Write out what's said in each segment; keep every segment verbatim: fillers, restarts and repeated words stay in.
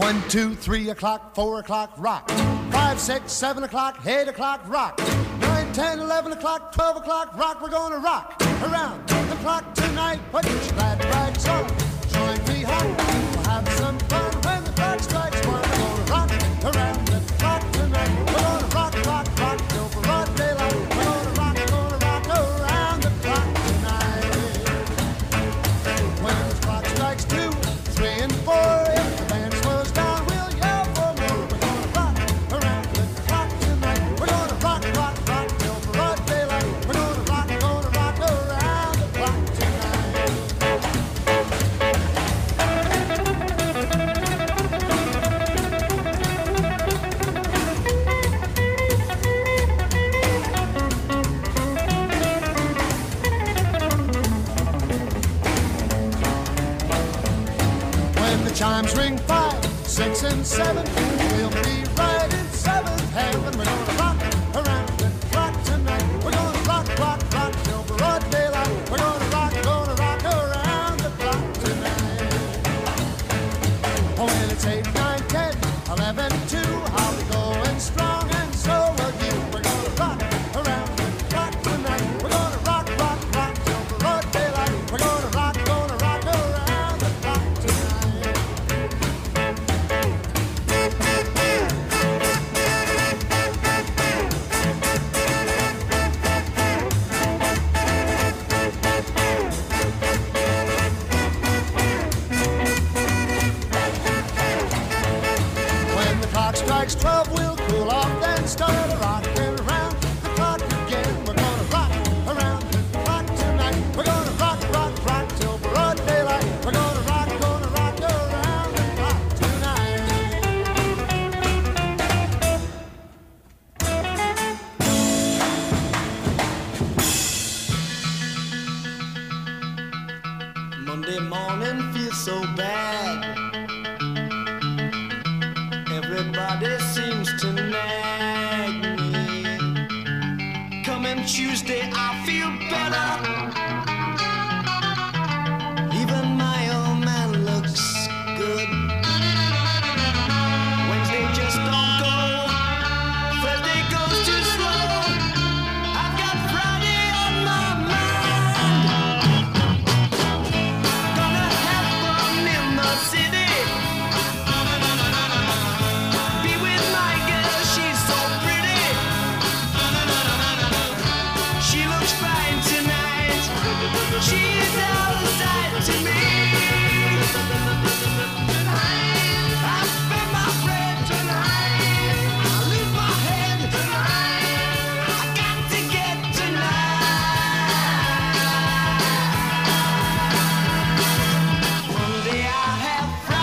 One, two, three o'clock, four o'clock, rock. Five, six, seven o'clock, eight o'clock, rock. Nine, ten, eleven o'clock, twelve o'clock, rock. We're gonna rock around the clock tonight. Put your glad rags on, join me home. We'll have some fun when the clock strikes one. We're gonna rock around the clock tonight. We're gonna rock, rock, rock till broad daylight. We're gonna rock, gonna rock around the clock tonight. When the clock strikes two, three, and four, if the band slows down, we'll yell for more. We're gonna rock around the clock tonight. We're gonna rock, rock, rock till broad daylight. We're gonna rock, gonna rock around the clock tonight. When the chimes ring five, six, and seven, we'll be right in seventh heaven. We're gonna rock around the clock tonight. We're gonna rock, rock, rock till broad daylight. We're gonna rock, gonna rock around the clock tonight. Oh, when it's eight, nine, ten, eleven, two, I'll be going strong, and so will you. We're gonna rock around the clock tonight. We're gonna rock, rock, rock till broad daylight. We're gonna rock, gonna rock around the clock tonight. When the clock strikes twelve, we'll cool off, then start rocking around the clock again. We're gonna rock around the clock tonight. We're gonna rock, rock, rock till broad daylight. We're gonna rock, gonna rock around the clock tonight. Monday morning feels so bad. Everybody seems to nag me. Coming Tuesday, I feel better. Even my old man looks good. Wednesday just don't go. Thursday goes too slow. I've got Friday on my mind. Gonna have fun in the city. Be with my girl, she's so pretty. She looks fine tonight. She's out of sight to me. I spend my bread tonight. I lose my head tonight. I got to get tonight. Monday I have Friday.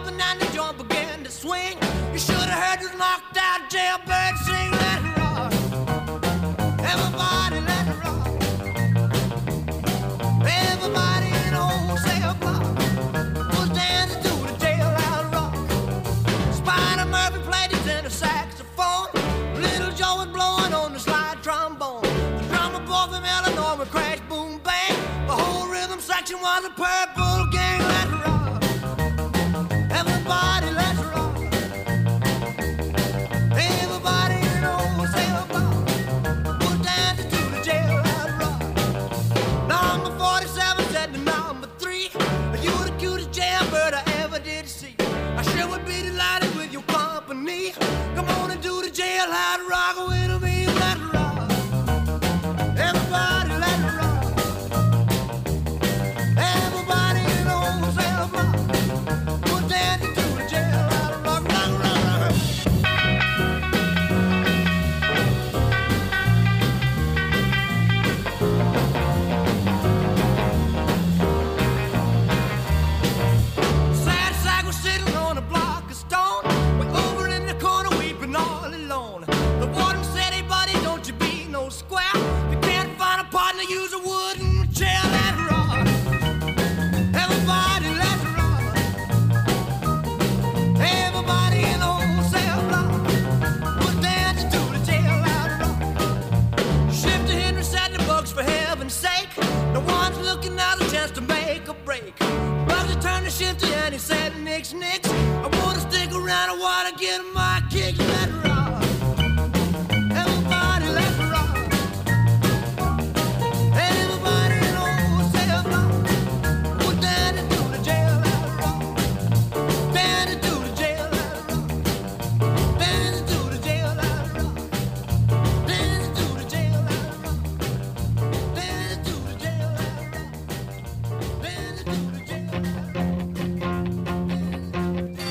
jumping and the joint began to swing. You should have heard this knocked out jailbird sing. Let it rock. Everybody let it rock. Everybody in the whole cell block was dancing to the jailhouse rock. Spider Murphy played his inner saxophone. Little Joe was blowing on the slide trombone. The drummer boy from Illinois would crash, boom, bang. The whole rhythm section was a purple gang. Let it rock. Everybody let it rock. Everybody in the whole cell block was dancing to the jailhouse rock. Number forty-seven said to number three, you the cutest jailbird I ever did see. I sure would be delighted with your company. Come on and do the jailhouse rock with me. Let it rock. Everybody let it rock. Everybody in the whole cell block was dancing to the jailhouse rock. Rock, rock, rock. Sad sack was sitting on a block of stone, way over in the corner weeping all alone. The warden said, hey buddy, don't you be no square. If you can't find a partner, use a wooden chair. Let it rock. Everybody let it rock. Everybody in the whole cell block was dancing to the jailhouse rock. Shifty Henry said the books for heaven's sake. No one's looking out a chance to make a break. Bugsy turned to Shifty and he said, nix, nix. I wanna stick around, I wanna get my kicks. Let it rock. Everybody let it rock. Everybody in the whole cell block was dancing to the jailhouse rock. Dancing to the jailhouse rock. Dancing to the jailhouse rock. Dancing to the jailhouse rock. Dancing to the jailhouse rock. Dancing to the jailhouse rock.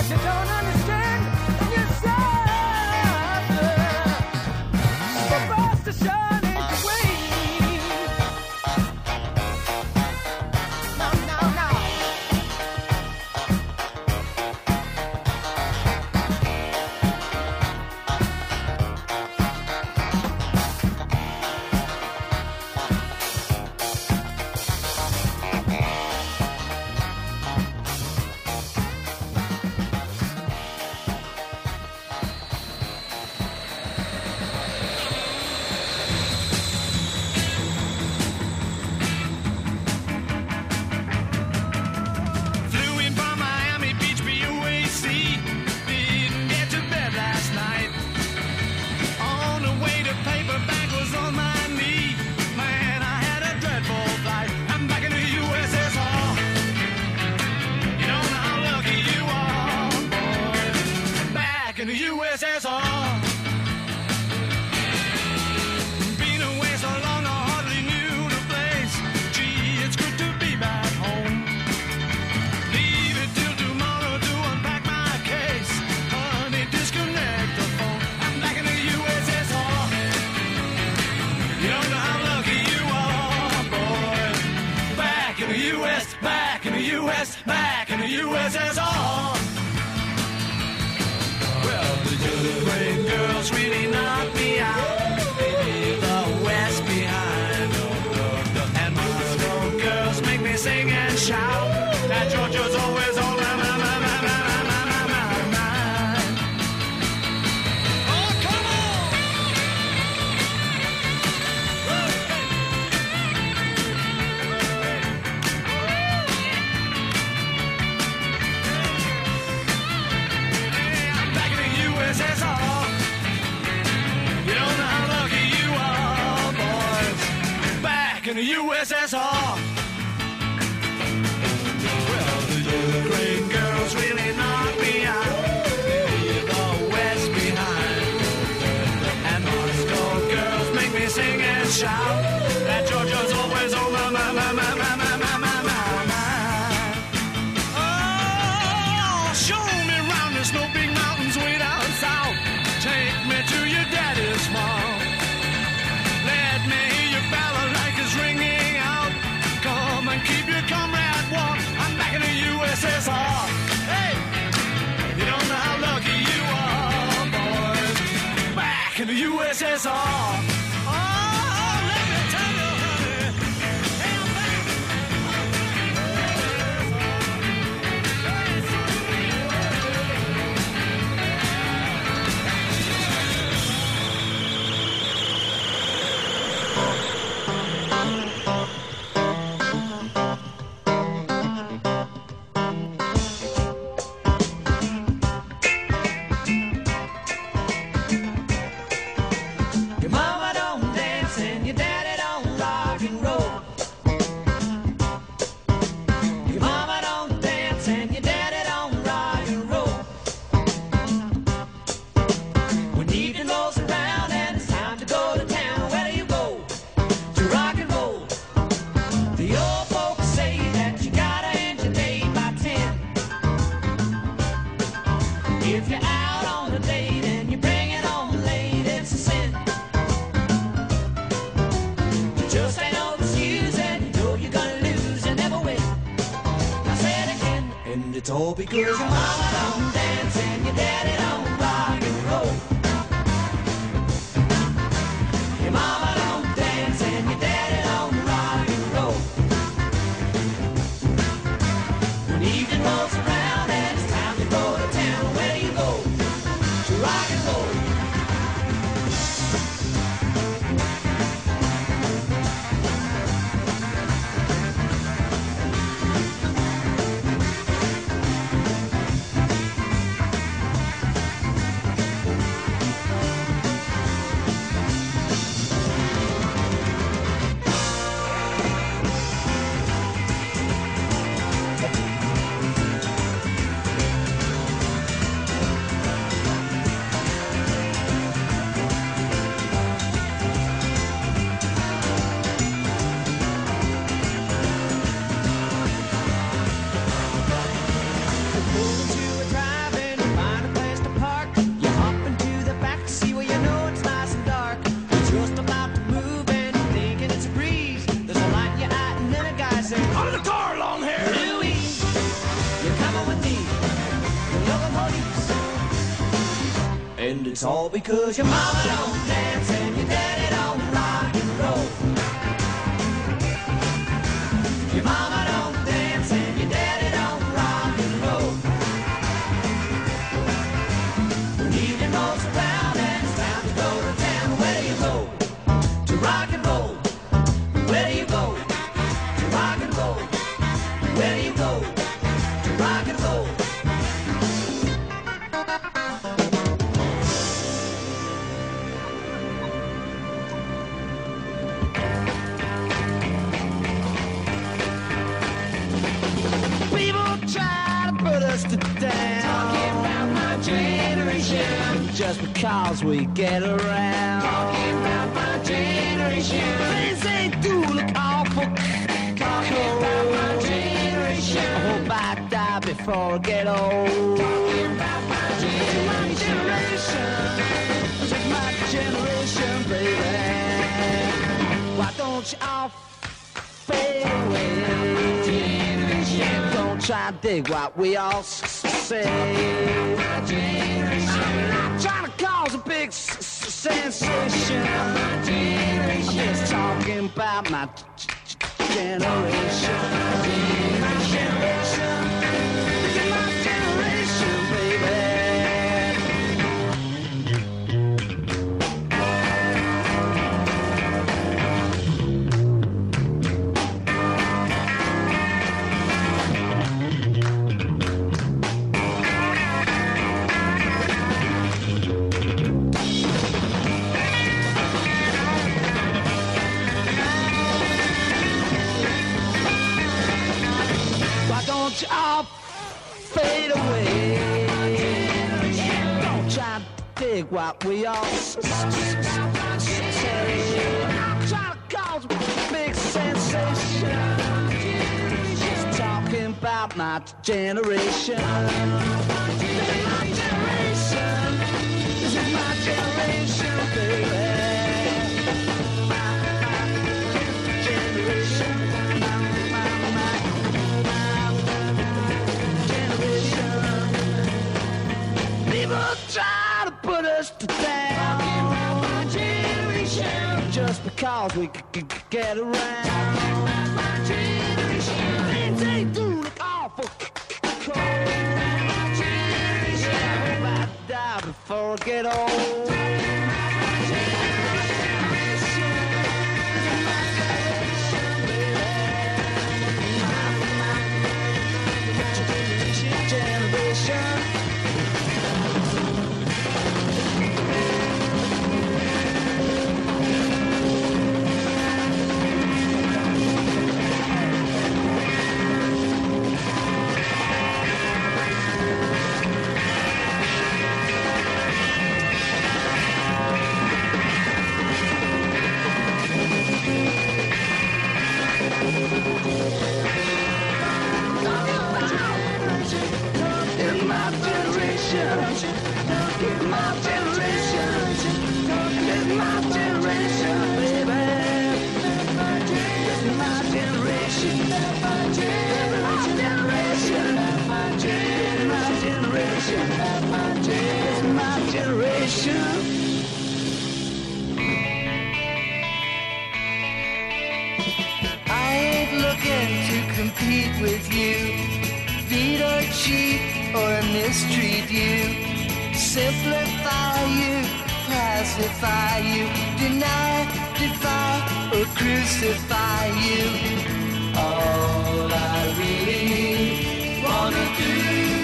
You don't understand yourself. For us to shine is the way. No, no, no. Flew in from Miami Beach, B U A C. Didn't get to bed last night. On the way to paperback was on my knee. Man, I had a dreadful flight. I'm back in the U S S R. You don't know how lucky you are, boy. Back in the U S S R. Been away so long, I hardly knew the place. Gee, it's good to be back home. Leave it till tomorrow to unpack my case. Honey, disconnect the phone. I'm back in the U S S R. You don't know how lucky you are, boy. Back in the U S, back in the U S, back in the U S S R. Well, the great girls really knock me out. Leave the West behind. And Moscow girls make me sing and shout. That Georgia's always on my, my, my, my, my, my, my, my, my mind. Oh, come on! Hey, I'm back in the U S S R. You don't know how lucky you are, boys. Back in the U S S R. Well, the great girls really knock me out. Leave the West behind. And Moscow girls make me sing and shout. That Georgia's always on my, my, my, my, my, my, my, my, my, my. Oh, show me round the snow big mountains way down south. Take me to your daddy's farm. Let me hear your balalaikas ringing out. Come and keep your comrade warm. I'm back in the U S S R. Hey, you don't know how lucky you are, boys. Back in the U S S R. Oh, let me tell you, honey. Hey, I'm back. Your mama don't dance and your daddy don't rock and roll. Your mama don't dance and your daddy don't rock and roll. When evening rolls around and it's time to go to town, where do you go? To rock and roll. The old folks say that you gotta end your day by ten. If you're out on a date and you bring it home late, it's a sin. You just ain't no excuse and you know you're gonna lose and never win. I said again, and it's all because your mama don't dance and your daddy don't rock and roll. Your mama don't dance and your daddy don't rock and roll. When evening rolls around and it's time to go to town, where do you go? To rock and roll. need yoga police. And it's all because your mama don't dance and your daddy don't rock and roll. Your mama don't dance and your daddy don't rock and roll. When evening rolls around and it's time to go to town, where do you go? To rock and roll. Where do you go? To rock and roll. Where do you go? To rock and roll. People try to put us to down, talking about my generation, just because we get around. Talking about my generation, things they do look awful. Talking about my generation, I hope I die before I get old. Talking about my generation, my generation, just my generation, baby. Why don't you all fade away? Don't try to dig what we all s- say. I'm not trying to cause a big s- s- sensation. I'm just talking about my g- g- generation. My generation. This is my generation, baby. Why don't you all fade away? Don't try to dig what we all s- s- s- say. I'm trying to cause a big sensation. Just talking about my generation. This is my generation. This is my generation, baby. My, my generation. My, my, my. People try to put us to down, just because we c- c- c- get around. Things they do look awful c- c- cold. I hope I die before I get old. Generation. In my generation, in my generation, in my generation, baby. In my generation, in my generation, in my generation, in my generation. I ain't looking to compete with you, beat or cheat or mistreat you, simplify you, pacify you, deny, defy or crucify you. All I really wanna do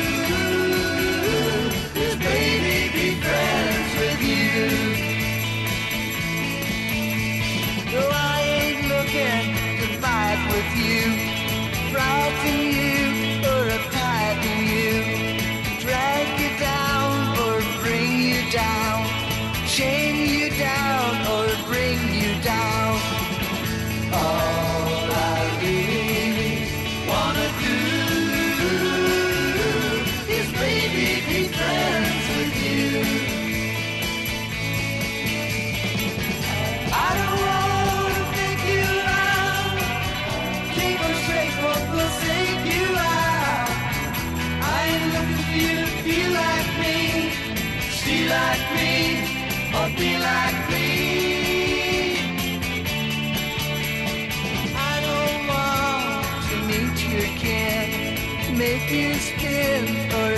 is baby be friends with you. No, I ain't looking to fight with you, frighten you or frighten you, drag you down or bring you down, chain you down or bring you down. All I you feel like me, feel like me, or be like me. I don't want to meet you again, make you spin forever.